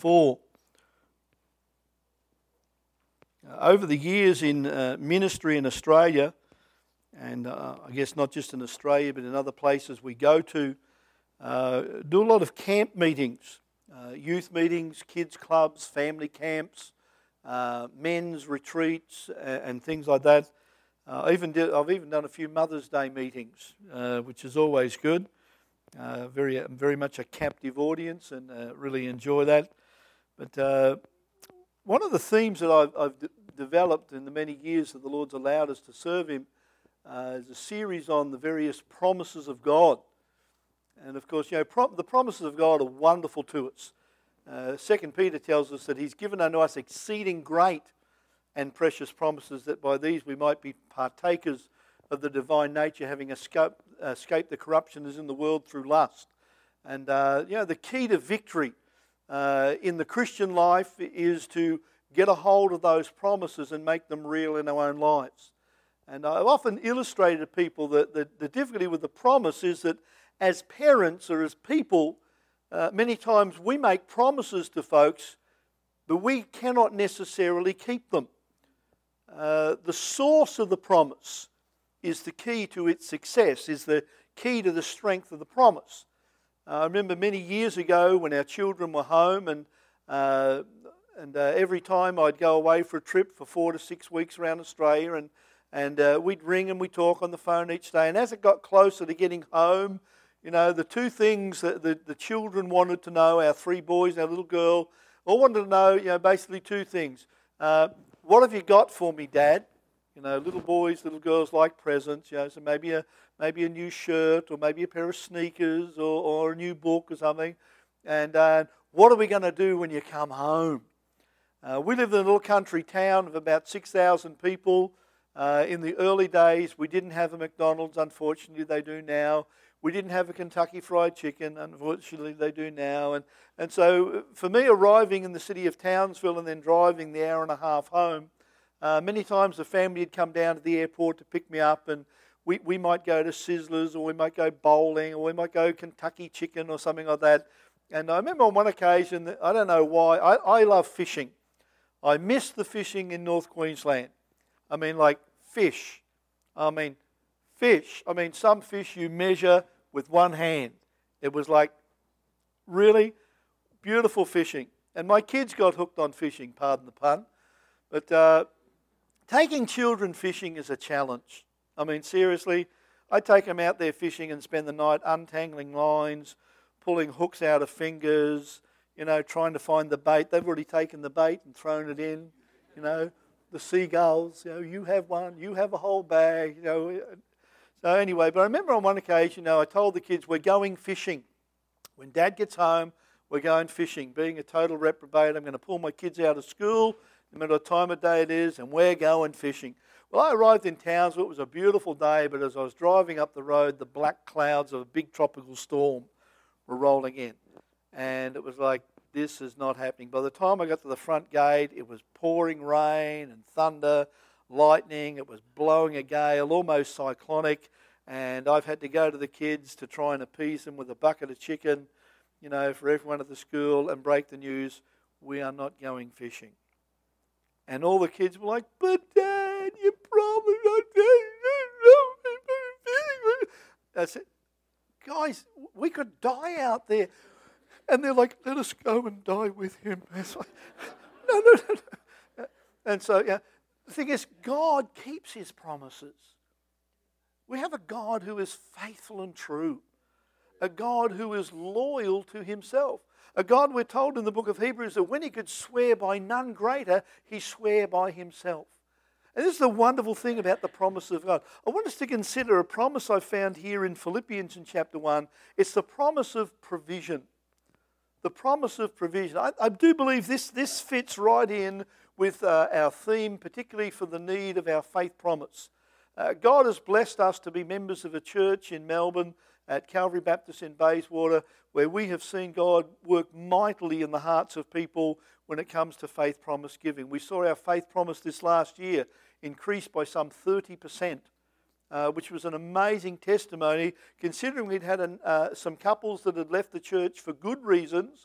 4. Over the years in ministry in Australia, and I guess not just in Australia but in other places we go to, do a lot of camp meetings, youth meetings, kids clubs, family camps, men's retreats and things like that. I've even done a few Mother's Day meetings, which is always good. Very much a captive audience, and really enjoy that. But one of the themes that I've developed in the many years that the Lord's allowed us to serve Him is a series on the various promises of God. And of course, the promises of God are wonderful to us. 2 Peter tells us that He's given unto us exceeding great and precious promises, that by these we might be partakers of the divine nature, having escaped the corruption that is in the world through lust. And the key to victory in the Christian life is to get a hold of those promises and make them real in our own lives. And I've often illustrated to people that the difficulty with the promise is that as parents or as people, many times we make promises to folks, but we cannot necessarily keep them. The source of the promise is the key to its success, is the key to the strength of the promise. I remember many years ago when our children were home, and every time I'd go away for a trip for 4 to 6 weeks around Australia, and we'd ring and we'd talk on the phone each day. And as it got closer to getting home, the two things that the children wanted to know, our 3 boys and our little girl, all wanted to know, basically 2 things. What have you got for me, Dad? Little boys, little girls like presents, so maybe a new shirt, or maybe a pair of sneakers, or a new book or something. And what are we going to do when you come home? We lived in a little country town of about 6,000 people. In the early days, we didn't have a McDonald's, unfortunately they do now. We didn't have a Kentucky Fried Chicken, unfortunately they do now. And so for me, arriving in the city of Townsville and then driving the hour and a half home, many times the family had come down to the airport to pick me up, and we might go to Sizzlers, or we might go bowling, or we might go Kentucky Chicken or something like that. And I remember on one occasion, I don't know why, I love fishing. I miss the fishing in North Queensland. I mean, like fish. Fish. Some fish you measure with one hand. It was like really beautiful fishing. And my kids got hooked on fishing, pardon the pun. But taking children fishing is a challenge. Seriously, I take them out there fishing and spend the night untangling lines, pulling hooks out of fingers, trying to find the bait. They've already taken the bait and thrown it in, the seagulls, you have one, you have a whole bag, So anyway, but I remember on one occasion, I told the kids, we're going fishing. When Dad gets home, we're going fishing. Being a total reprobate, I'm going to pull my kids out of school, no matter what time of day it is, and we're going fishing. Well, I arrived in Townsville. It was a beautiful day, but as I was driving up the road, the black clouds of a big tropical storm were rolling in. And it was like, this is not happening. By the time I got to the front gate, it was pouring rain and thunder, lightning. It was blowing a gale, almost cyclonic. And I've had to go to the kids to try and appease them with a bucket of chicken, for everyone at the school, and break the news, we are not going fishing. And all the kids were like, but Dad, you promised not to. I said, guys, we could die out there. And they're like, let us go and die with him. It's like, no. And so, the thing is, God keeps His promises. We have a God who is faithful and true. A God who is loyal to Himself. A God, we're told in the book of Hebrews, that when He could swear by none greater, He swore by Himself. And this is the wonderful thing about the promise of God. I want us to consider a promise I found here in Philippians in chapter 1. It's the promise of provision. The promise of provision. I do believe this fits right in with our theme, particularly for the need of our faith promise. God has blessed us to be members of a church in Melbourne at Calvary Baptist in Bayswater, where we have seen God work mightily in the hearts of people when it comes to faith promise giving. We saw our faith promise this last year increased by some 30%, which was an amazing testimony, considering we'd had some couples that had left the church for good reasons.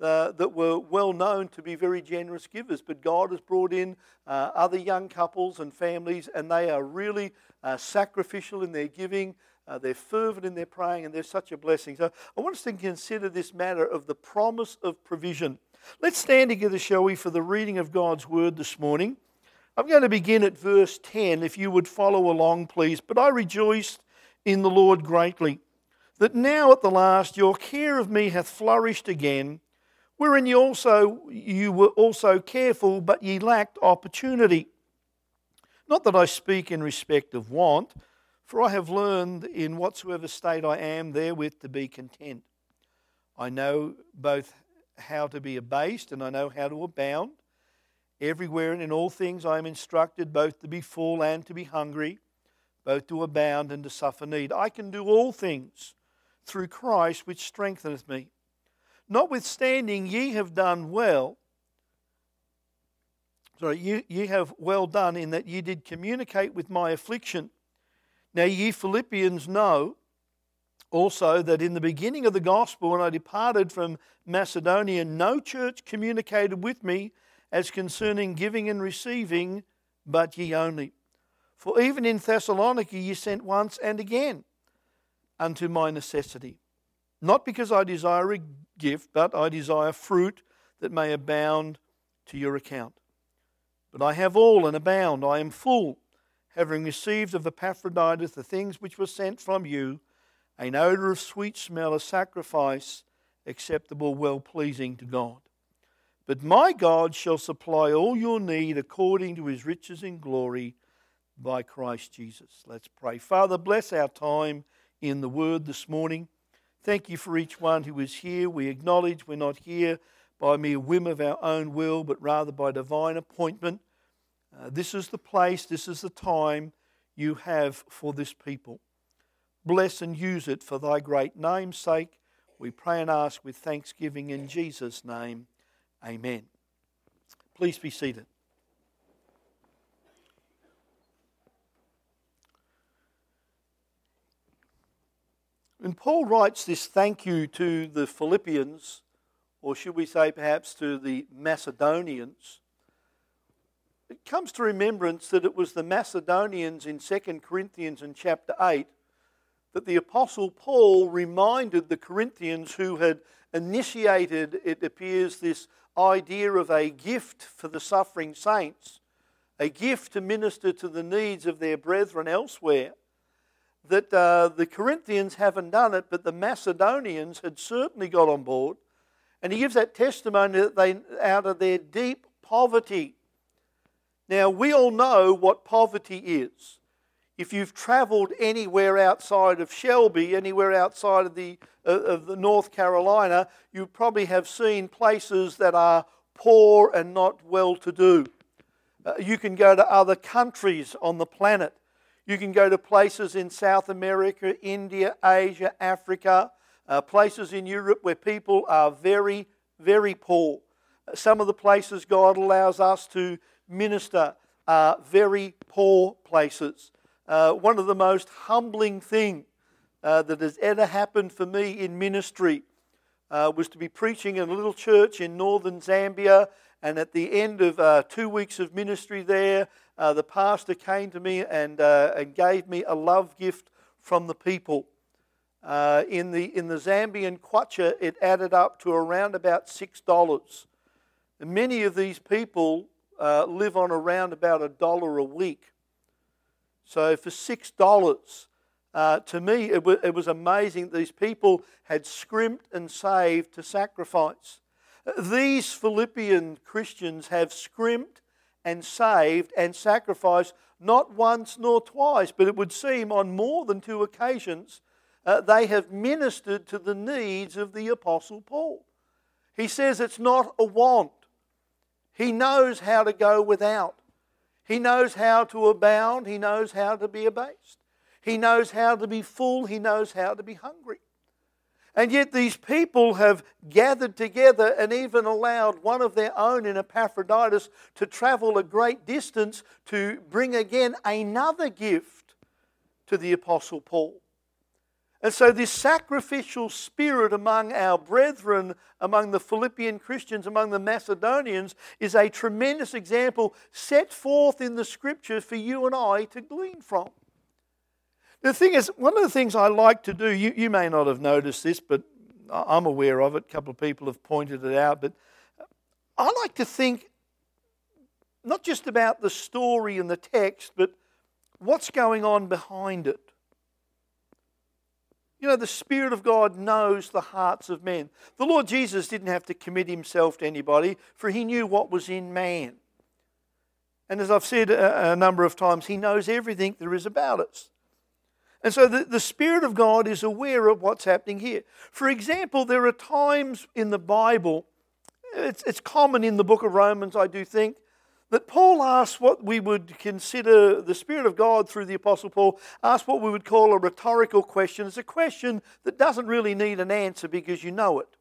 that were well known to be very generous givers. But God has brought in other young couples and families, and they are really sacrificial in their giving. They're fervent in their praying, and they're such a blessing. So I want us to consider this matter of the promise of provision. Let's stand together, shall we, for the reading of God's word this morning. I'm going to begin at verse 10, if you would follow along, please. But I rejoiced in the Lord greatly, that now at the last your care of me hath flourished again, wherein you were also careful, but ye lacked opportunity. Not that I speak in respect of want, for I have learned in whatsoever state I am therewith to be content. I know both how to be abased, and I know how to abound. Everywhere and in all things I am instructed both to be full and to be hungry, both to abound and to suffer need. I can do all things through Christ which strengtheneth me. Notwithstanding, ye have done well. Ye have well done in that ye did communicate with my affliction. Now ye Philippians know also that in the beginning of the gospel, when I departed from Macedonia, no church communicated with me as concerning giving and receiving, but ye only. For even in Thessalonica ye sent once and again unto my necessity. Not because I desire a gift, but I desire fruit that may abound to your account. But I have all and abound, I am full, having received of Epaphroditus the things which were sent from you, an odour of sweet smell, a sacrifice acceptable, well-pleasing to God. But my God shall supply all your need according to his riches in glory by Christ Jesus. Let's pray. Father, bless our time in the word this morning. Thank you for each one who is here. We acknowledge we're not here by mere whim of our own will, but rather by divine appointment. This is the place, this is the time you have for this people. Bless and use it for thy great name's sake. We pray and ask with thanksgiving in Jesus' name. Amen. Please be seated. When Paul writes this thank you to the Philippians, or should we say perhaps to the Macedonians, it comes to remembrance that it was the Macedonians in 2 Corinthians in chapter 8 that the Apostle Paul reminded the Corinthians who had initiated, it appears, this idea of a gift for the suffering saints, a gift to minister to the needs of their brethren elsewhere, that the Corinthians haven't done it, but the Macedonians had certainly got on board. And he gives that testimony that they, out of their deep poverty. Now, we all know what poverty is. If you've travelled anywhere outside of Shelby, anywhere outside of the North Carolina, you probably have seen places that are poor and not well-to-do. You can go to other countries on the planet. You can go to places in South America, India, Asia, Africa, places in Europe where people are very, very poor. Some of the places God allows us to minister are very poor places. One of the most humbling things that has ever happened for me in ministry was to be preaching in a little church in northern Zambia, and at the end of 2 weeks of ministry there, the pastor came to me and gave me a love gift from the people. In the Zambian kwacha, it added up to around about $6. And many of these people live on around about $1 a week. So for $6, to me, it was amazing these people had scrimped and saved to sacrifice. These Philippian Christians have scrimped and saved and sacrificed not once nor twice, but it would seem on more than 2 occasions they have ministered to the needs of the Apostle Paul. He says it's not a want. He knows how to go without. He knows how to abound. He knows how to be abased. He knows how to be full. He knows how to be hungry. And yet these people have gathered together and even allowed one of their own in Epaphroditus to travel a great distance to bring again another gift to the Apostle Paul. And so this sacrificial spirit among our brethren, among the Philippian Christians, among the Macedonians, is a tremendous example set forth in the Scripture for you and I to glean from. The thing is, one of the things I like to do, you may not have noticed this, but I'm aware of it. A couple of people have pointed it out. But I like to think not just about the story and the text, but what's going on behind it. You know, the Spirit of God knows the hearts of men. The Lord Jesus didn't have to commit himself to anybody, for he knew what was in man. And as I've said a number of times, he knows everything there is about us. And so the Spirit of God is aware of what's happening here. For example, there are times in the Bible, it's common in the book of Romans, I do think, that Paul asks what we would consider, the Spirit of God through the Apostle Paul, asks what we would call a rhetorical question. It's a question that doesn't really need an answer because you know it.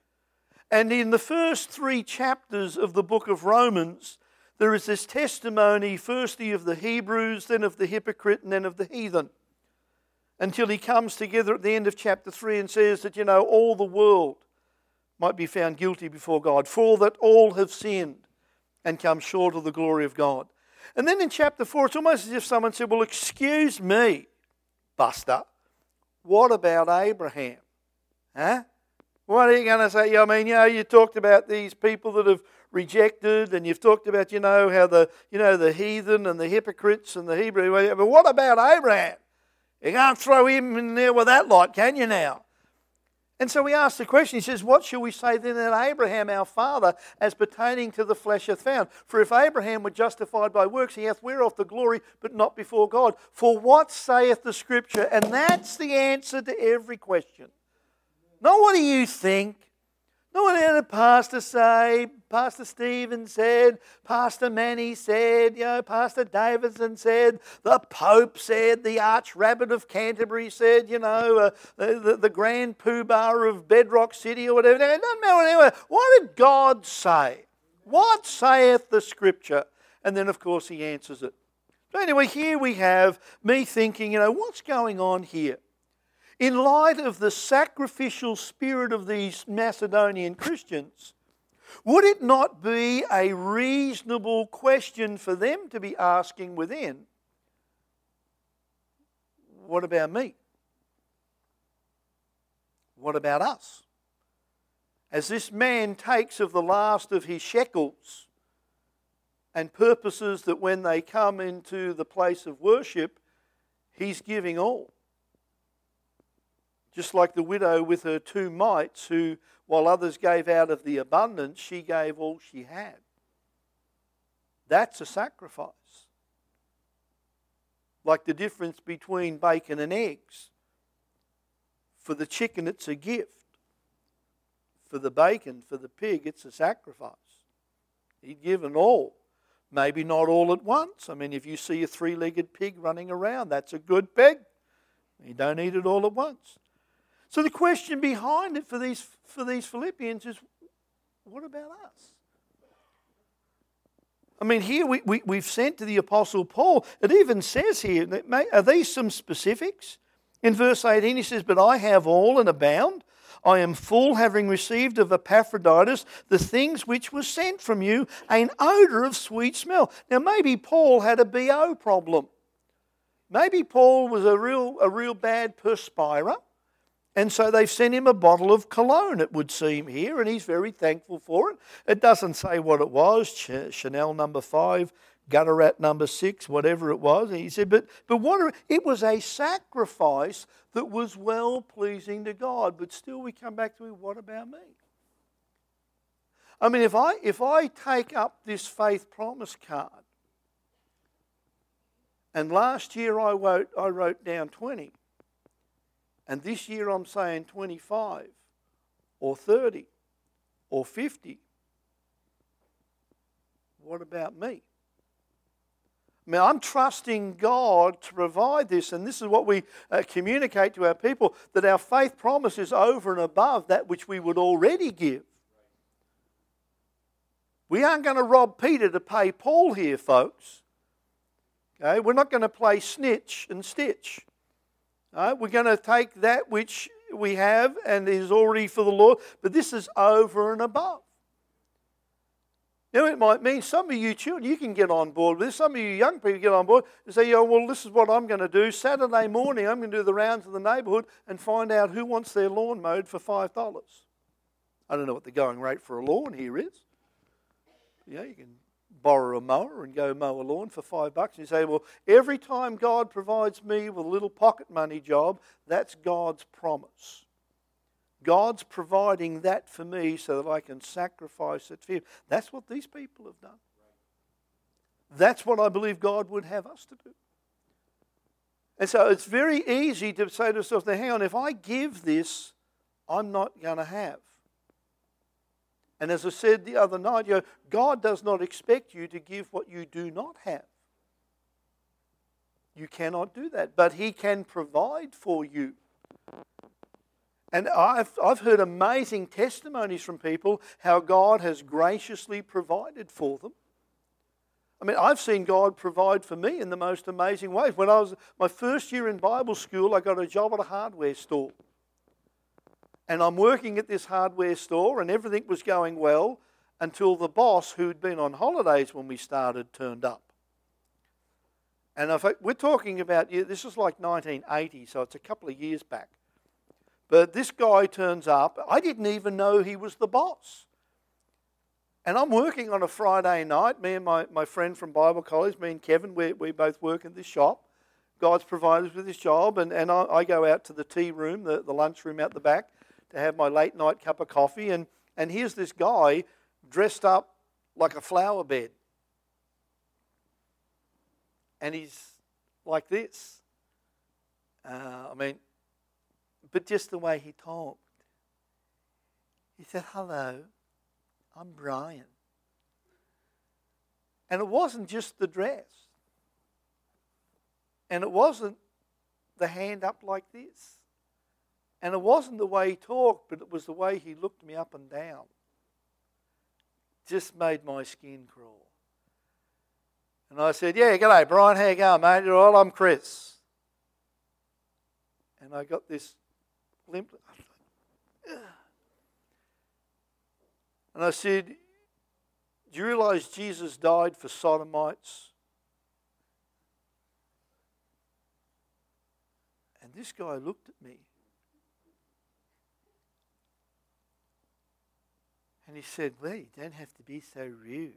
And in the first 3 chapters of the book of Romans, there is this testimony, firstly of the Hebrews, then of the hypocrite, and then of the heathen. Until he comes together at the end of chapter 3 and says that, you know, all the world might be found guilty before God, for that all have sinned and come short of the glory of God. And then in chapter 4, it's almost as if someone said, well, excuse me, Buster, what about Abraham? Huh? What are you going to say? I mean, you know, you talked about these people that have rejected, and you've talked about, you know, how the heathen and the hypocrites and the Hebrew, but what about Abraham? You can't throw him in there with that lot, can you now? And so we ask the question, he says, what shall we say then that Abraham our father as pertaining to the flesh hath found? For if Abraham were justified by works, he hath whereof the glory, but not before God. For what saith the Scripture? And that's the answer to every question. Not what do you think? Not what did the pastor say, Pastor Stephen said, Pastor Manny said, you know, Pastor Davidson said, the Pope said, the Archrabbit of Canterbury said, you know, the Grand Poobah of Bedrock City or whatever. It doesn't matter anyway. What did God say? What saith the Scripture? And then, of course, he answers it. So anyway, here we have me thinking, you know, what's going on here? In light of the sacrificial spirit of these Macedonian Christians, would it not be a reasonable question for them to be asking within, what about me? What about us? As this man takes of the last of his shekels and purposes that when they come into the place of worship, he's giving all. Just like the widow with her 2 mites who, while others gave out of the abundance, she gave all she had. That's a sacrifice. Like the difference between bacon and eggs. For the chicken, it's a gift. For the bacon, for the pig, it's a sacrifice. He'd given all. Maybe not all at once. I mean, if you see a 3-legged pig running around, that's a good pig. You don't eat it all at once. So the question behind it for these Philippians is, what about us? I mean, here we've sent to the Apostle Paul. It even says here, are these some specifics? In verse 18 he says, but I have all and abound. I am full, having received of Epaphroditus the things which were sent from you, an odour of sweet smell. Now maybe Paul had a BO problem. Maybe Paul was a real bad perspirer. And so they've sent him a bottle of cologne, it would seem here, and he's very thankful for it. It doesn't say what it was, Chanel number 5, Gutter Rat number 6, whatever it was. And he said, but it was a sacrifice that was well-pleasing to God. But still we come back to, what about me? I mean, if I take up this faith promise card, and last year I wrote down 20, and this year I'm saying 25 or 30 or 50. What about me? I mean, I'm trusting God to provide this, and this is what we communicate to our people, that our faith promise is over and above that which we would already give. We aren't going to rob Peter to pay Paul here, folks. Okay? We're not going to play snitch and stitch. We're going to take that which we have and is already for the Lord, but this is over and above. Now, it might mean some of you children, you can get on board with this. Some of you young people get on board and say, well, this is what I'm going to do. Saturday morning, I'm going to do the rounds of the neighbourhood and find out who wants their lawn mowed for $5. I don't know what the going rate for a lawn here is. You can borrow a mower and go mow a lawn for $5. And you say, well, every time God provides me with a little pocket money job, that's God's promise. God's providing that for me so that I can sacrifice it for Him. That's what these people have done. That's what I believe God would have us to do. And so it's very easy to say to yourself, now hang on, if I give this, I'm not going to have. And as I said the other night, God does not expect you to give what you do not have. You cannot do that, but He can provide for you. And I've heard amazing testimonies from people how God has graciously provided for them. I mean, I've seen God provide for me in the most amazing ways. When I was my first year in Bible school, I got a job at a hardware store. And I'm working at this hardware store and everything was going well until the boss, who'd been on holidays when we started, turned up. And we're talking about, this is like 1980, so it's a couple of years back. But this guy turns up. I didn't even know he was the boss. And I'm working on a Friday night. Me and my friend from Bible college, me and Kevin, we both work in this shop. God's provided us with this job. And I go out to the tea room, the lunch room out the back, to have my late night cup of coffee. And here's this guy dressed up like a flower bed. And he's like this. But just the way he talked. He said, hello, I'm Brian. And it wasn't just the dress. And it wasn't the hand up like this. And it wasn't the way he talked, but it was the way he looked me up and down. Just made my skin crawl. And I said, yeah, g'day, Brian, how you going, mate? You all right? I'm Chris. And I got this limp. And I said, do you realise Jesus died for sodomites? And this guy looked at me. And he said, well, you don't have to be so rude.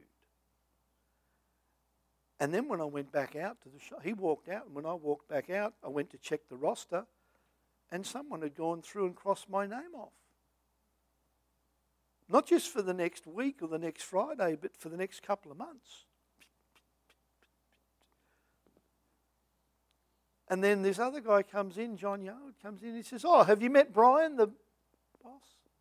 And then when I went back out to the shop, he walked out, and when I walked back out, I went to check the roster, and someone had gone through and crossed my name off. Not just for the next week or the next Friday, but for the next couple of months. And then this other guy comes in, John Yard comes in, he says, oh, have you met Brian, the boss?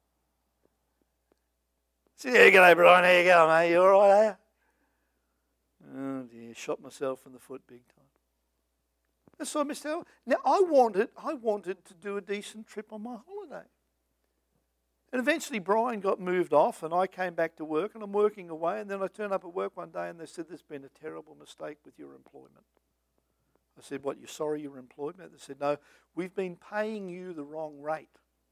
I said, yeah, g'day, Brian, how you going, mate? You all right, are you? Oh dear, shot myself in the foot big time. And so I missed out. Now I wanted to do a decent trip on my holiday. And eventually Brian got moved off and I came back to work and I'm working away, and then I turned up at work one day and they said, there's been a terrible mistake with your employment. I said, what, you're sorry your employment? They said, no, we've been paying you the wrong rate.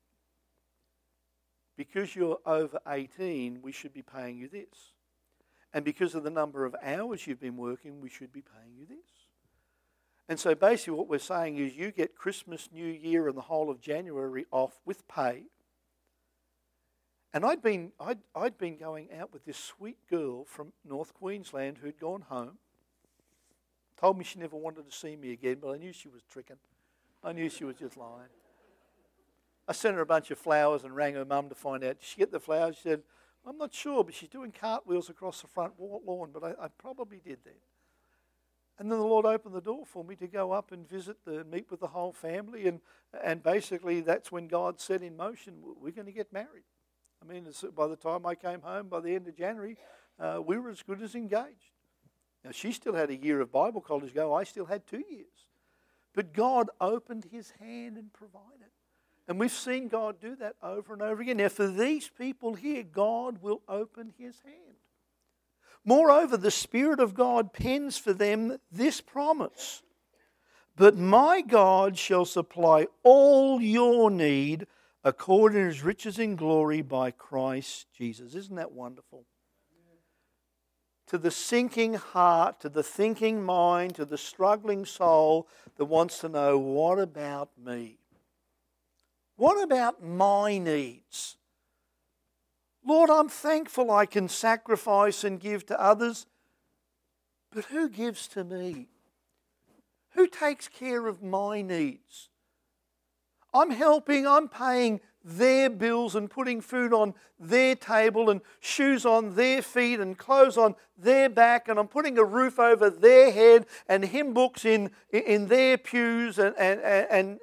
Because you're over 18, we should be paying you this. And because of the number of hours you've been working, we should be paying you this. And so basically what we're saying is you get Christmas, New Year, and the whole of January off with pay. And I'd been going out with this sweet girl from North Queensland who'd gone home. Told me she never wanted to see me again, but I knew she was tricking. I knew she was just lying. I sent her a bunch of flowers and rang her mum to find out. Did she get the flowers? She said, I'm not sure, but she's doing cartwheels across the front lawn, but I probably did that. And then the Lord opened the door for me to go up and meet with the whole family, and basically that's when God set in motion, we're going to get married. I mean, by the time I came home, by the end of January, we were as good as engaged. Now, she still had a year of Bible college to go. I still had 2 years. But God opened His hand and provided. And we've seen God do that over and over again. Now, for these people here, God will open His hand. Moreover, the Spirit of God pens for them this promise. But my God shall supply all your need according to his riches in glory by Christ Jesus. Isn't that wonderful? To the sinking heart, to the thinking mind, to the struggling soul that wants to know, what about me? What about my needs? Lord, I'm thankful I can sacrifice and give to others, but who gives to me? Who takes care of my needs? I'm helping, I'm paying their bills and putting food on their table and shoes on their feet and clothes on their back, and I'm putting a roof over their head and hymn books in their pews and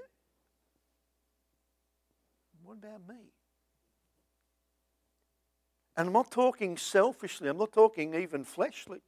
what about me? And I'm not talking selfishly, I'm not talking even fleshly.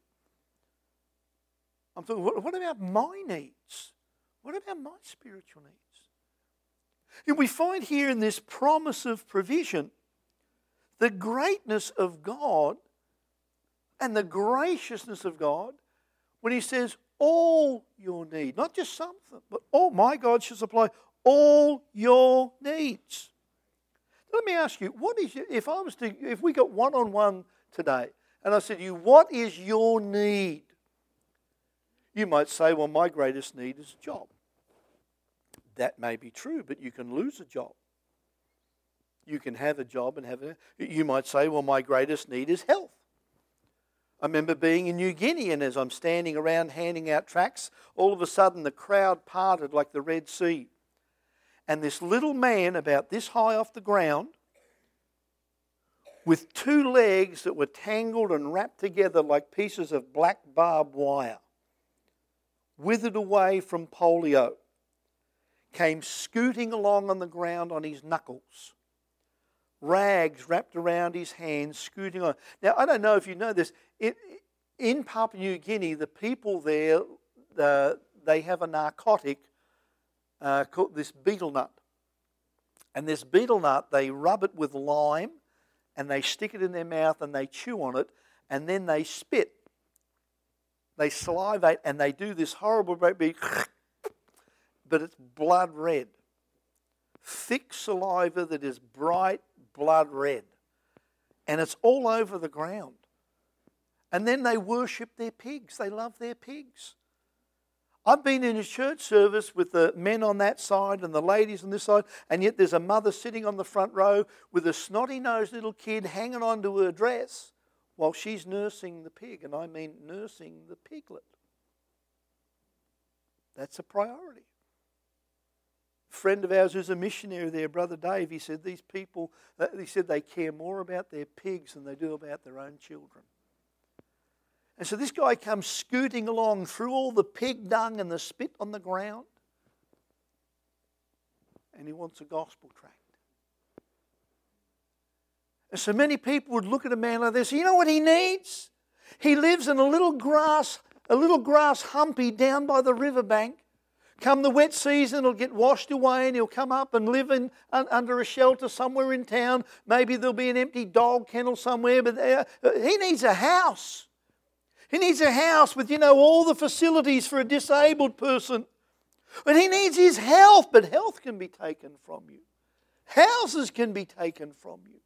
I'm talking, what about my needs? What about my spiritual needs? And we find here in this promise of provision the greatness of God and the graciousness of God when he says all your need, not just something, but all, my God shall supply all your needs. Let me ask you, what is your, if we got one-on-one today and I said to you, what is your need? You might say, well, my greatest need is a job. That may be true, but you can lose a job. You can have a job and have a... You might say, well, my greatest need is health. I remember being in New Guinea, and as I'm standing around handing out tracts, all of a sudden the crowd parted like the Red Sea. And this little man, about this high off the ground, with two legs that were tangled and wrapped together like pieces of black barbed wire, withered away from polio, came scooting along on the ground on his knuckles, rags wrapped around his hands, scooting on. Now, I don't know if you know this, in Papua New Guinea, the people there, they have a narcotic called this betel nut. And this betel nut, they rub it with lime, and they stick it in their mouth, and they chew on it, and then they spit. They salivate, and they do this horrible great big... but it's blood red. Thick saliva that is bright blood red. And it's all over the ground. And then they worship their pigs. They love their pigs. I've been in a church service with the men on that side and the ladies on this side, and yet there's a mother sitting on the front row with a snotty-nosed little kid hanging onto her dress while she's nursing the pig. And I mean nursing the piglet. That's a priority. Friend of ours who's a missionary there, Brother Dave, he said these people, he said they care more about their pigs than they do about their own children. And so this guy comes scooting along through all the pig dung and the spit on the ground, and he wants a gospel tract. And so many people would look at a man like this. You know what he needs? He lives in a little grass humpy down by the riverbank. Come the wet season, he'll get washed away and he'll come up and live under a shelter somewhere in town. Maybe there'll be an empty dog kennel somewhere, but he needs a house. He needs a house with, all the facilities for a disabled person. But he needs his health, but health can be taken from you. Houses can be taken from you.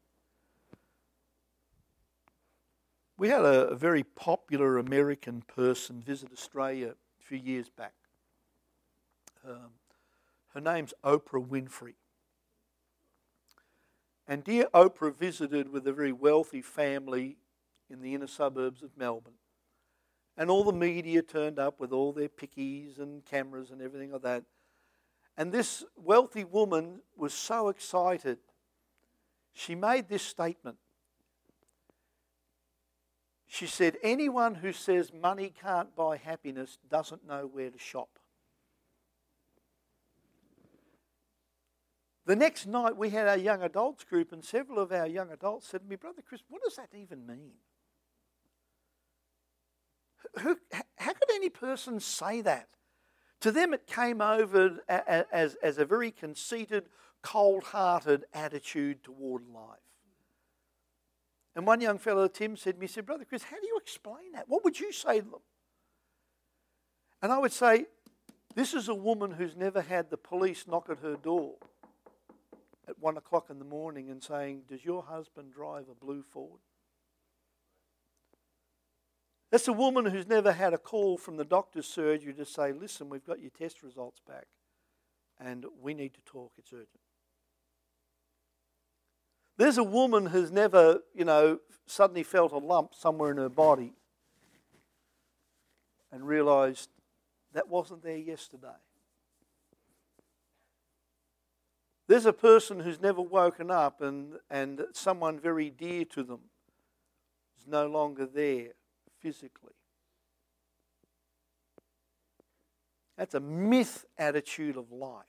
We had a very popular American person visit Australia a few years back. Her name's Oprah Winfrey. And dear Oprah visited with a very wealthy family in the inner suburbs of Melbourne. And all the media turned up with all their pickies and cameras and everything like that. And this wealthy woman was so excited. She made this statement. She said, anyone who says money can't buy happiness doesn't know where to shop. The next night we had our young adults group, and several of our young adults said to me, Brother Chris, what does that even mean? How could any person say that? To them it came over as a very conceited, cold-hearted attitude toward life. And one young fellow, Tim, said to me, he said, Brother Chris, how do you explain that? What would you say to them? And I would say, This is a woman who's never had the police knock at her door at 1 o'clock in the morning and saying, "Does your husband drive a blue Ford?" That's a woman who's never had a call from the doctor's surgery to say, "Listen, we've got your test results back and we need to talk, it's urgent." There's a woman who's never, suddenly felt a lump somewhere in her body and realised that wasn't there yesterday. There's a person who's never woken up and someone very dear to them is no longer there physically. That's a myth attitude of life.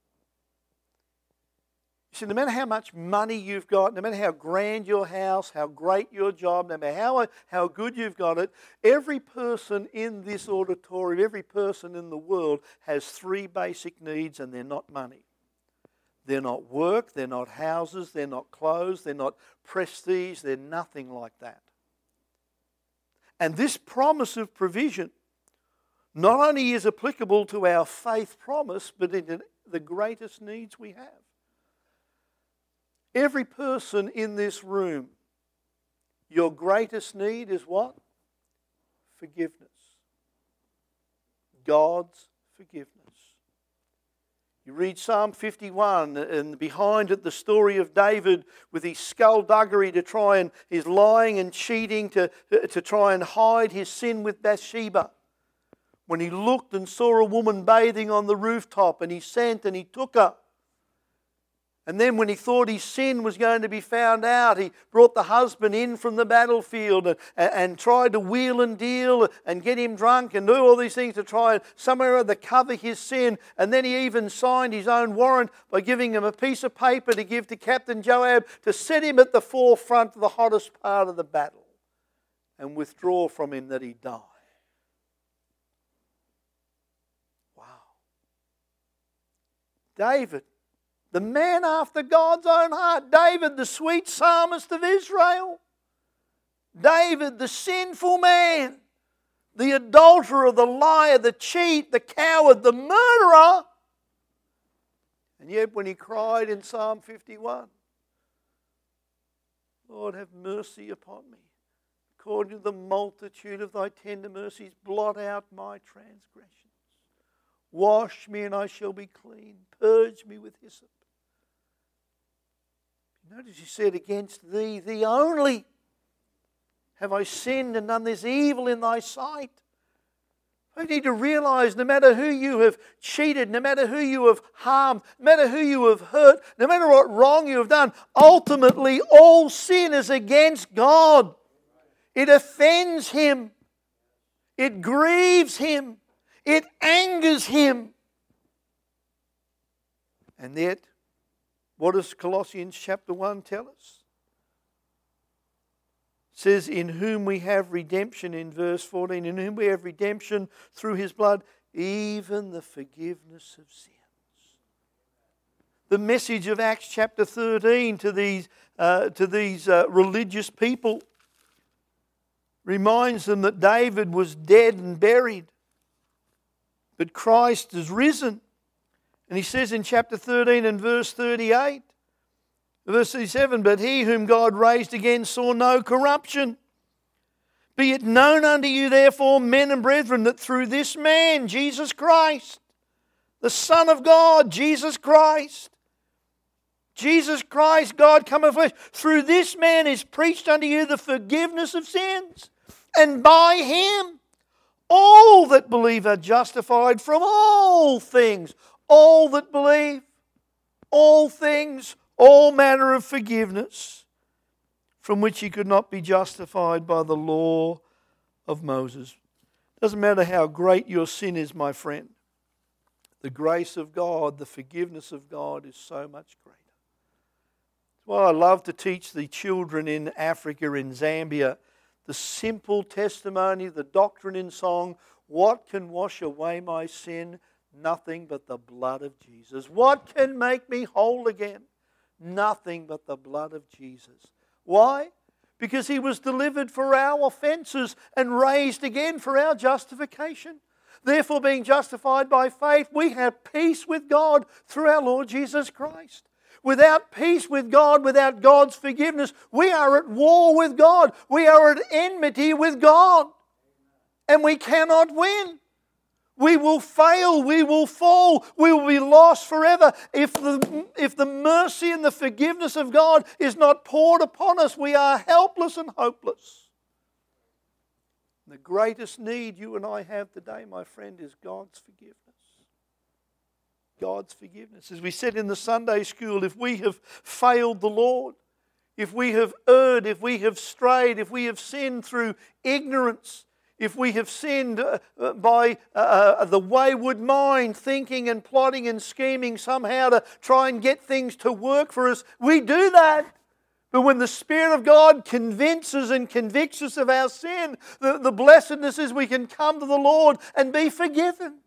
You see, no matter how much money you've got, no matter how grand your house, how great your job, no matter how good you've got it, every person in this auditorium, every person in the world has three basic needs, and they're not money. They're not work, they're not houses, they're not clothes, they're not prestige, they're nothing like that. And this promise of provision not only is applicable to our faith promise, but in the greatest needs we have. Every person in this room, your greatest need is what? Forgiveness. God's forgiveness. You read Psalm 51, and behind it the story of David with his skullduggery to try and his lying and cheating to try and hide his sin with Bathsheba. When he looked and saw a woman bathing on the rooftop, and he sent and he took her. And then when he thought his sin was going to be found out, he brought the husband in from the battlefield and tried to wheel and deal and get him drunk and do all these things to try and somehow or other cover his sin. And then he even signed his own warrant by giving him a piece of paper to give to Captain Joab to set him at the forefront of the hottest part of the battle and withdraw from him that he die. Wow. David, the man after God's own heart. David, the sweet psalmist of Israel. David, the sinful man. The adulterer, the liar, the cheat, the coward, the murderer. And yet when he cried in Psalm 51, "Lord, have mercy upon me. According to the multitude of thy tender mercies, blot out my transgressions. Wash me and I shall be clean. Purge me with hyssop." Notice he said, "Against thee, thee only, have I sinned and done this evil in thy sight." You need to realize no matter who you have cheated, no matter who you have harmed, no matter who you have hurt, no matter what wrong you have done, ultimately all sin is against God. It offends Him. It grieves Him. It angers Him. And yet, what does Colossians chapter 1 tell us? It says, "In whom we have redemption," in verse 14, "in whom we have redemption through His blood, even the forgiveness of sins." The message of Acts chapter 13 to these religious people reminds them that David was dead and buried, but Christ is risen. And he says in chapter 13 and verse 38, verse 37, "But he whom God raised again saw no corruption. Be it known unto you therefore, men and brethren, that through this man, Jesus Christ, the Son of God, Jesus Christ, God come in flesh, through this man is preached unto you the forgiveness of sins. And by Him all that believe are justified from all things." All that believe, all things, all manner of forgiveness, from which he could not be justified by the law of Moses. Doesn't matter how great your sin is, my friend. The grace of God, the forgiveness of God is so much greater. That's why I love to teach the children in Africa, in Zambia, the simple testimony, the doctrine in song, "What can wash away my sin? Nothing but the blood of Jesus." What can make me whole again? Nothing but the blood of Jesus. Why? Because He was delivered for our offences and raised again for our justification. Therefore, being justified by faith, we have peace with God through our Lord Jesus Christ. Without peace with God, without God's forgiveness, we are at war with God. We are at enmity with God. And we cannot win. We will fail, we will fall, we will be lost forever. If the mercy and the forgiveness of God is not poured upon us, we are helpless and hopeless. The greatest need you and I have today, my friend, is God's forgiveness. God's forgiveness. As we said in the Sunday school, if we have failed the Lord, if we have erred, if we have strayed, if we have sinned through ignorance, if we have sinned by the wayward mind, thinking and plotting and scheming somehow to try and get things to work for us, we do that. But when the Spirit of God convinces and convicts us of our sin, the blessedness is we can come to the Lord and be forgiven.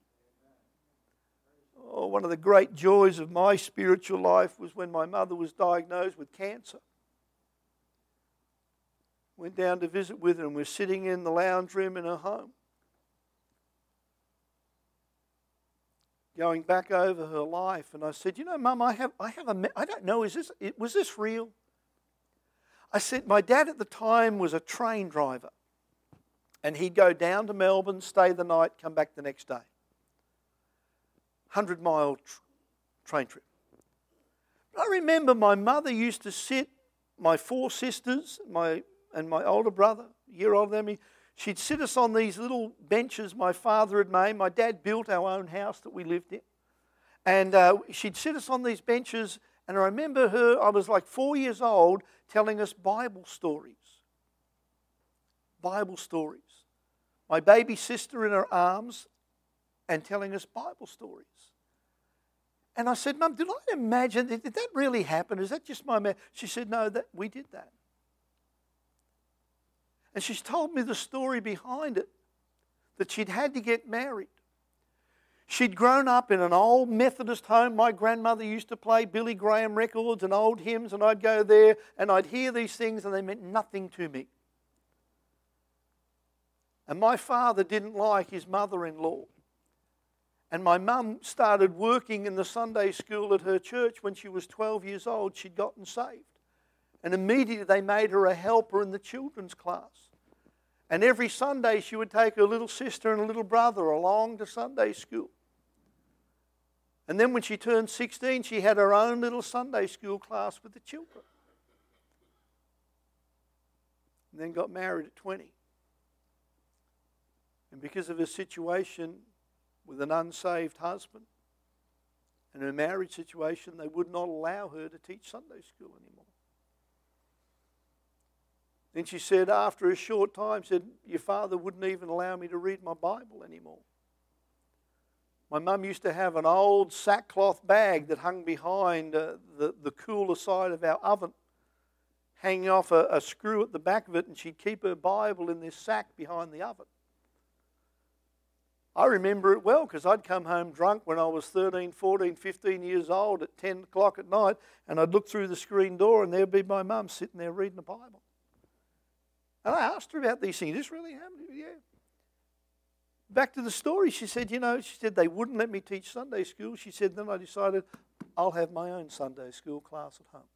Oh, one of the great joys of my spiritual life was when my mother was diagnosed with cancer. Went down to visit with her and we're sitting in the lounge room in her home. Going back over her life, and I said, you know, Mum, I don't know, was this real? I said, my dad at the time was a train driver. And he'd go down to Melbourne, stay the night, come back the next day. 100-mile train trip. But I remember my mother used to sit, my 4 sisters, and my older brother, a year older than me, she'd sit us on these little benches my father had made. My dad built our own house that we lived in. And she'd sit us on these benches, and I remember her, I was like 4 years old, telling us Bible stories. Bible stories. My baby sister in her arms and telling us Bible stories. And I said, Mum, did I imagine, did that really happen? Is that just my man? She said, no, we did that. And she's told me the story behind it, that she'd had to get married. She'd grown up in an old Methodist home. My grandmother used to play Billy Graham records and old hymns, and I'd go there and I'd hear these things and they meant nothing to me. And my father didn't like his mother-in-law. And my mum started working in the Sunday school at her church when she was 12 years old. She'd gotten saved. And immediately they made her a helper in the children's class. And every Sunday she would take her little sister and a little brother along to Sunday school. And then when she turned 16, she had her own little Sunday school class with the children. And then got married at 20. And because of her situation with an unsaved husband and her marriage situation, they would not allow her to teach Sunday school anymore. Then she said, after a short time, said, your father wouldn't even allow me to read my Bible anymore. My mum used to have an old sackcloth bag that hung behind the cooler side of our oven, hanging off a screw at the back of it, and she'd keep her Bible in this sack behind the oven. I remember it well because I'd come home drunk when I was 13, 14, 15 years old at 10 o'clock at night, and I'd look through the screen door and there'd be my mum sitting there reading the Bible. And I asked her about these things. This really happened? Yeah. Back to the story, she said, they wouldn't let me teach Sunday school. She said, then I decided I'll have my own Sunday school class at home.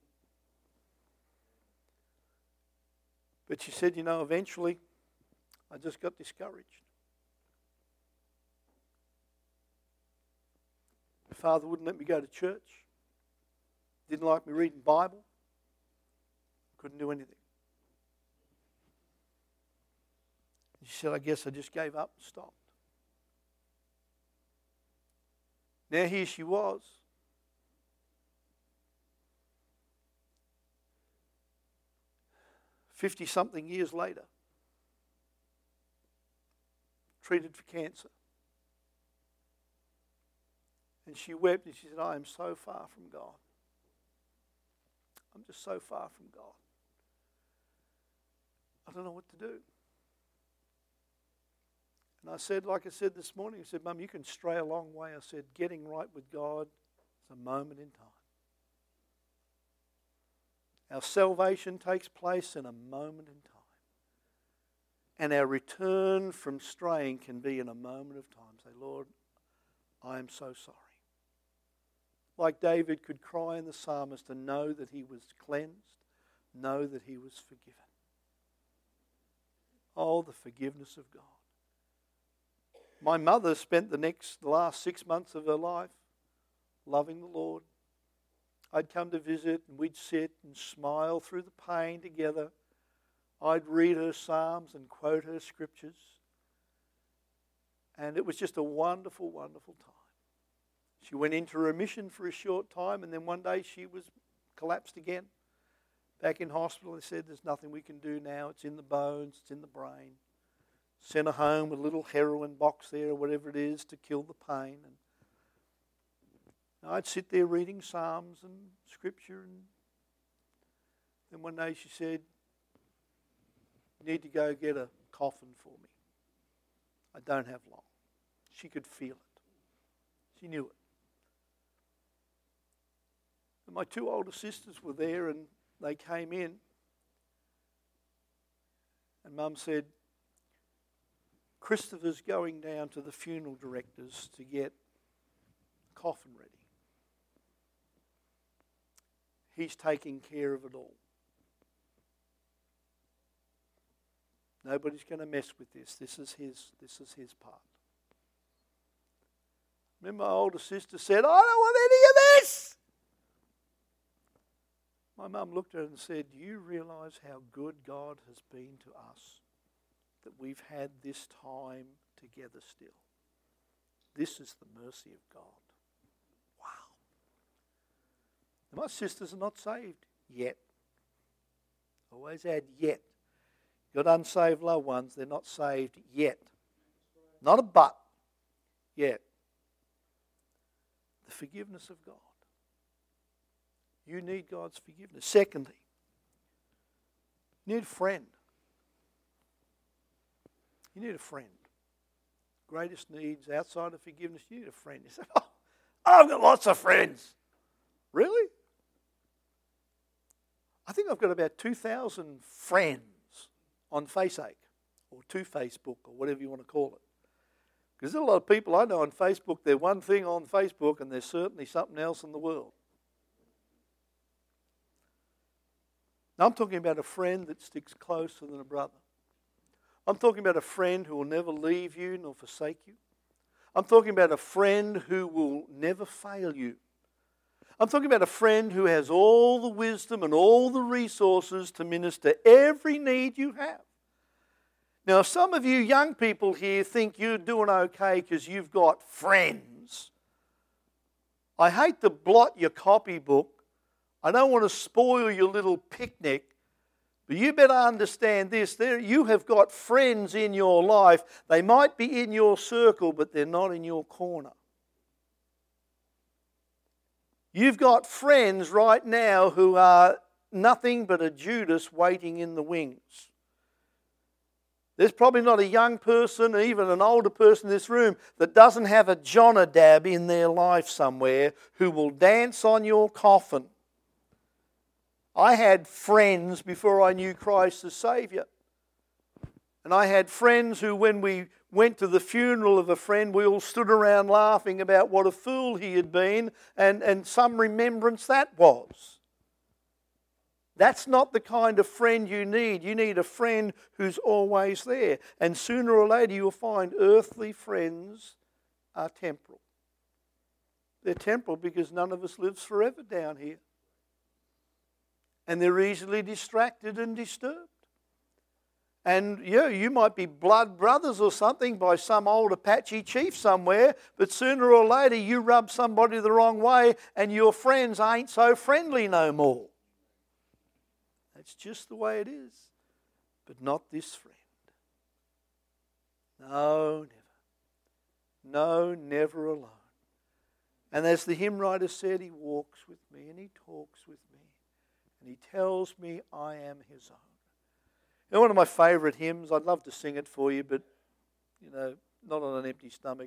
But she said, eventually I just got discouraged. My father wouldn't let me go to church. Didn't like me reading the Bible. Couldn't do anything. She said, I guess I just gave up and stopped. Now here she was. 50-something years later. Treated for cancer. And she wept and she said, I am so far from God. I'm just so far from God. I don't know what to do. And I said, like I said this morning, I said, Mum, you can stray a long way. I said, getting right with God is a moment in time. Our salvation takes place in a moment in time. And our return from straying can be in a moment of time. Say, Lord, I am so sorry. Like David could cry in the psalmist and know that he was cleansed, know that he was forgiven. Oh, the forgiveness of God. My mother spent the last 6 months of her life loving the Lord. I'd come to visit and we'd sit and smile through the pain together. I'd read her psalms and quote her scriptures. And it was just a wonderful, wonderful time. She went into remission for a short time, and then one day she was collapsed again. Back in hospital, they said, there's nothing we can do now. It's in the bones, it's in the brain. Sent her home with a little heroin box there or whatever it is to kill the pain. And I'd sit there reading psalms and scripture, and then one day she said, you need to go get a coffin for me. I don't have long. She could feel it. She knew it. And my two older sisters were there, and they came in. And Mum said, Christopher's going down to the funeral directors to get a coffin ready. He's taking care of it all. Nobody's going to mess with this. This is his part. Remember, my older sister said, I don't want any of this. My mum looked at her and said, do you realise how good God has been to us? That we've had this time together still. This is the mercy of God. Wow. And my sisters are not saved yet. Always add yet. Got unsaved loved ones, they're not saved yet. Not a but, yet. The forgiveness of God. You need God's forgiveness. Secondly, you need a friend. You need a friend. Greatest needs outside of forgiveness, you need a friend. You say, oh, I've got lots of friends. Really? I think I've got about 2,000 friends on FaceAche or Facebook or whatever you want to call it. Because there's a lot of people I know on Facebook, they're one thing on Facebook and they're certainly something else in the world. Now I'm talking about a friend that sticks closer than a brother. I'm talking about a friend who will never leave you nor forsake you. I'm talking about a friend who will never fail you. I'm talking about a friend who has all the wisdom and all the resources to minister every need you have. Now, some of you young people here think you're doing okay because you've got friends. I hate to blot your copybook. I don't want to spoil your little picnic. But you better understand this. You have got friends in your life. They might be in your circle, but they're not in your corner. You've got friends right now who are nothing but a Judas waiting in the wings. There's probably not a young person, even an older person in this room, that doesn't have a Jonadab in their life somewhere who will dance on your coffin. I had friends before I knew Christ as Saviour. And I had friends who, when we went to the funeral of a friend, we all stood around laughing about what a fool he had been, and some remembrance that was. That's not the kind of friend you need. You need a friend who's always there. And sooner or later you'll find earthly friends are temporal. They're temporal because none of us lives forever down here. And they're easily distracted and disturbed. And yeah, you might be blood brothers or something by some old Apache chief somewhere, but sooner or later you rub somebody the wrong way and your friends ain't so friendly no more. That's just the way it is. But not this friend. No, never. No, never alone. And as the hymn writer said, he walks with me and he talks with me. And he tells me I am his own. You know, one of my favourite hymns, I'd love to sing it for you, but, not on an empty stomach.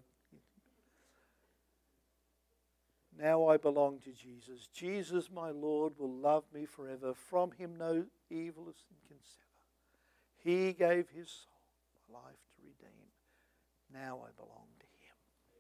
Now I belong to Jesus. Jesus, my Lord, will love me forever. From him no evil can sever. He gave his soul life to redeem. Now I belong to Him.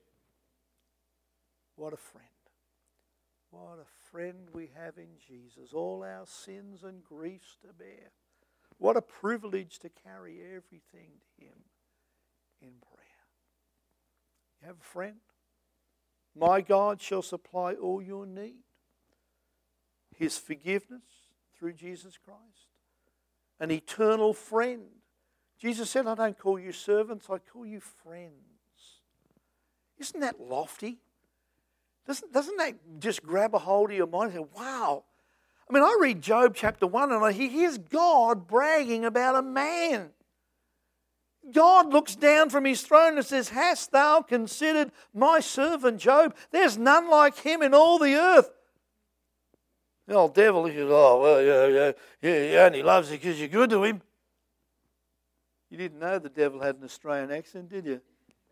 What a friend. What a friend we have in Jesus. All our sins and griefs to bear. What a privilege to carry everything to Him in prayer. You have a friend? My God shall supply all your need. His forgiveness through Jesus Christ. An eternal friend. Jesus said, I don't call you servants, I call you friends. Isn't that lofty? Doesn't that just grab a hold of your mind and say, wow. I mean, I read Job chapter 1 and here's God bragging about a man. God looks down from His throne and says, hast thou considered my servant Job? There's none like him in all the earth. The old devil, he says, oh, well, yeah, he only loves you because you're good to him. You didn't know the devil had an Australian accent, did you?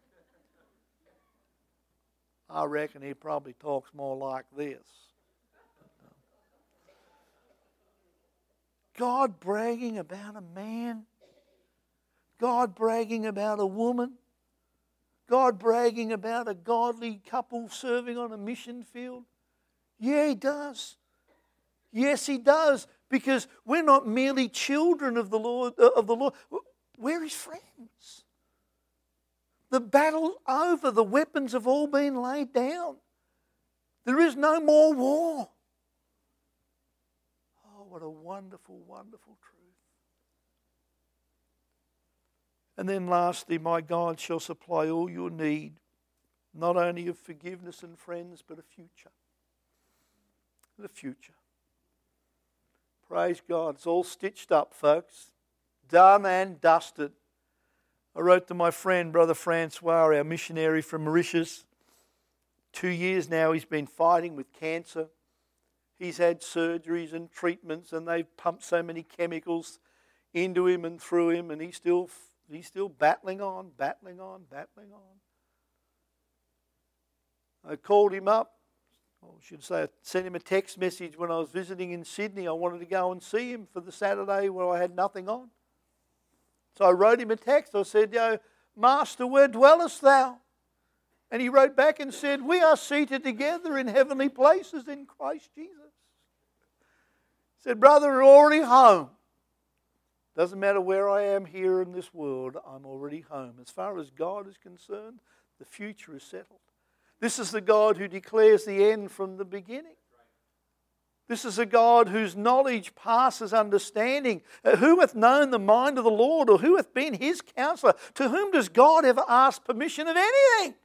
I reckon he probably talks more like this. God bragging about a man. God bragging about a woman. God bragging about a godly couple serving on a mission field. Yeah, He does. Yes, He does. Because we're not merely children of the Lord. We're His friends. The battle's over. The weapons have all been laid down. There is no more war. Oh, what a wonderful, wonderful truth. And then lastly, my God shall supply all your need, not only of forgiveness and friends, but a future. The future. Praise God. It's all stitched up, folks. Done and dusted. I wrote to my friend, Brother Francois, our missionary from Mauritius. 2 years now he's been fighting with cancer. He's had surgeries and treatments, and they've pumped so many chemicals into him and through him, and he's still battling on. I called him up. I should say I sent him a text message when I was visiting in Sydney. I wanted to go and see him for the Saturday where I had nothing on. So I wrote him a text. I said, Master, where dwellest thou? And he wrote back and said, we are seated together in heavenly places in Christ Jesus. He said, brother, we're already home. Doesn't matter where I am here in this world, I'm already home. As far as God is concerned, the future is settled. This is the God who declares the end from the beginning. This is a God whose knowledge passes understanding. Who hath known the mind of the Lord, or who hath been His counselor? To whom does God ever ask permission of anything?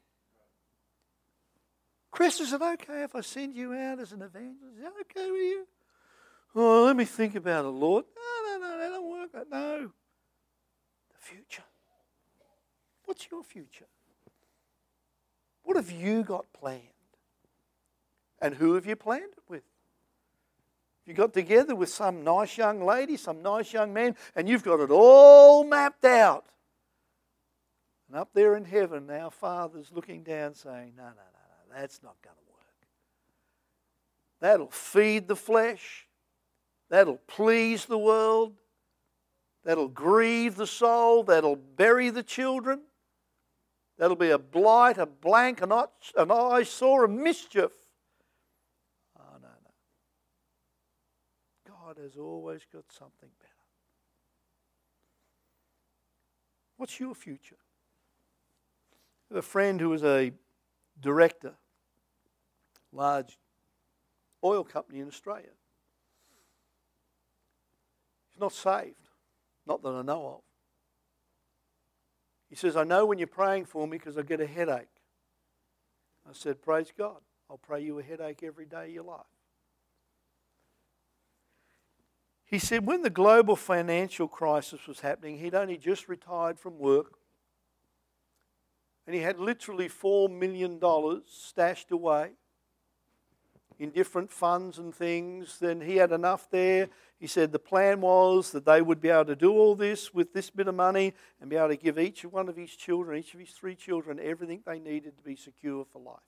Chris, is it okay if I send you out as an evangelist? Is that okay with you? Oh, let me think about it, Lord. No, that don't work. No. The future. What's your future? What have you got planned? And who have you planned it with? You got together with some nice young lady, some nice young man, and you've got it all mapped out. And up there in heaven, our Father's looking down saying, no, that's not going to work. That'll feed the flesh. That'll please the world. That'll grieve the soul. That'll bury the children. That'll be a blight, a blank, an eyesore, a mischief. Oh, no. God has always got something better. What's your future? I have a friend who was a director, large oil company in Australia. He's not saved, not that I know of. He says, I know when you're praying for me because I get a headache. I said, praise God. I'll pray you a headache every day of your life. He said when the global financial crisis was happening, he'd only just retired from work. And he had literally $4 million stashed away in different funds and things. Then he had enough there. He said the plan was that they would be able to do all this with this bit of money and be able to give each one of his children, each of his 3 children, everything they needed to be secure for life.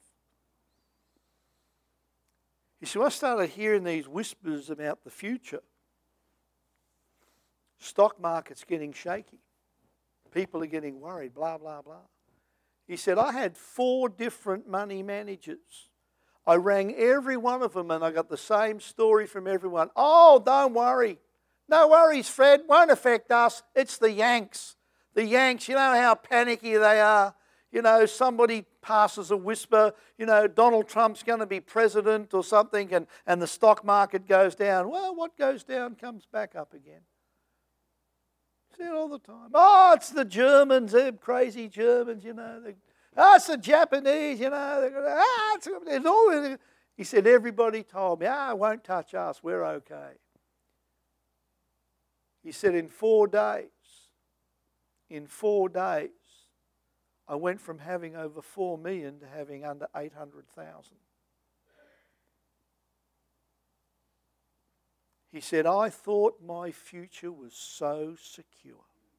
He said, I started hearing these whispers about the future. Stock market's getting shaky. People are getting worried, blah, blah, blah. He said, I had 4 different money managers. I rang every one of them and I got the same story from everyone. Oh, don't worry. No worries, Fred. Won't affect us. It's the Yanks. The Yanks, you know how panicky they are. You know, somebody passes a whisper, you know, Donald Trump's going to be president or something, and the stock market goes down. Well, what goes down comes back up again. See it all the time. Oh, it's the Germans, they're crazy Germans, you know. It's the Japanese, you know. It's all. He said, everybody told me, it won't touch us, we're okay. He said, in 4 days, I went from having over 4 million to having under 800,000. He said, I thought my future was so secure.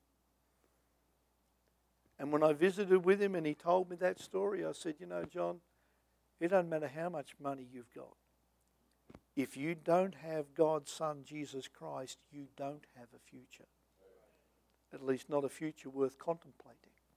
And when I visited with him and he told me that story, I said, you know, John, it doesn't matter how much money you've got. If you don't have God's Son, Jesus Christ, you don't have a future. At least not a future worth contemplating.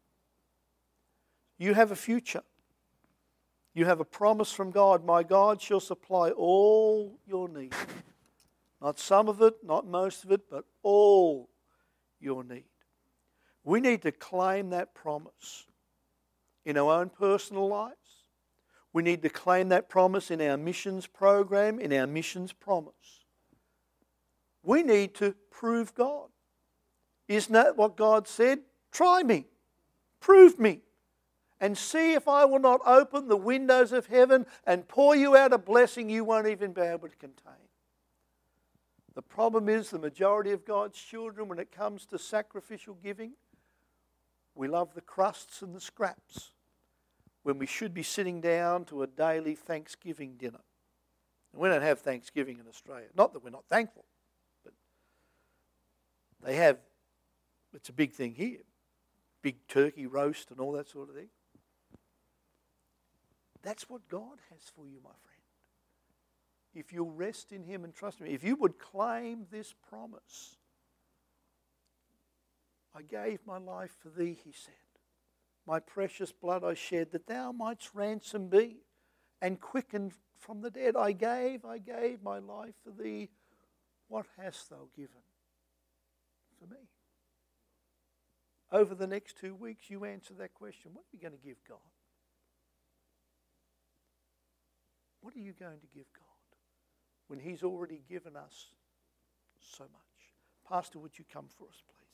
You have a future. You have a promise from God. My God shall supply all your needs. Not some of it, not most of it, but all your need. We need to claim that promise in our own personal lives. We need to claim that promise in our missions program, in our missions promise. We need to prove God. Isn't that what God said? Try me, prove me, and see if I will not open the windows of heaven and pour you out a blessing you won't even be able to contain. The problem is the majority of God's children, when it comes to sacrificial giving, we love the crusts and the scraps when we should be sitting down to a daily Thanksgiving dinner. And we don't have Thanksgiving in Australia. Not that we're not thankful, but they have. It's a big thing here. Big turkey roast and all that sort of thing. That's what God has for you, my friend. If you'll rest in Him and trust Him, if you would claim this promise, I gave my life for thee, He said. My precious blood I shed, that thou mightst ransom be and quicken from the dead. I gave my life for thee. What hast thou given for me? Over the next 2 weeks, you answer that question. What are you going to give God? What are you going to give God when He's already given us so much? Pastor, would you come for us, please?